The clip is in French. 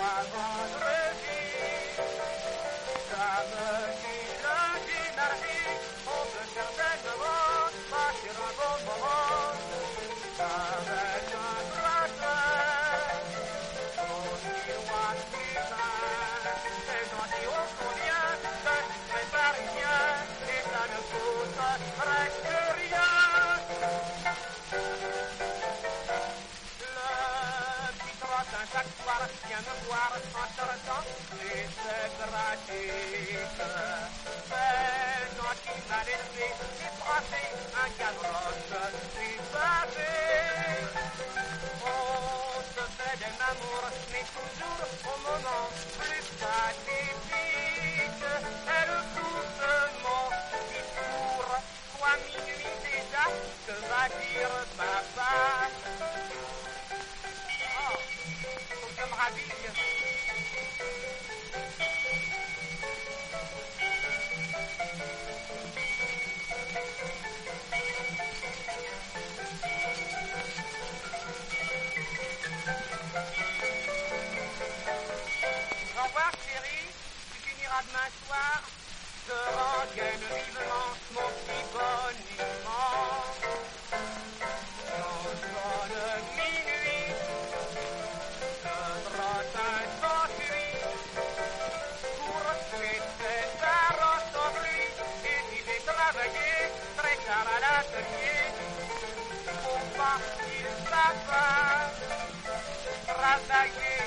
pas vendredi. Ça me dit l'énergie, on peut certainement passer un bon moment avec un bracelet. On y voit c'est gentil au combien que c'est parisien et ça ne coûte presque rien. Chaque soir, viens me voir en sortant, et c'est pratique. C'est gentil m'a laissé dépenser un gavroche du passé. On se fait des amours, mais toujours au moment plus pathétique. Elle coupe mon discours, 3 minuit déjà, que va dire papa? Je me raville. Au revoir chérie, tu finiras demain soir. Je rengaine vivement mon petit boniment. Dans sonne minuit, je brosse un s'enfuit pour laisser sa roche en pluie. Et si j'ai travaillé très tard à l'atelier, faut pas qu'il s'affaire travailler.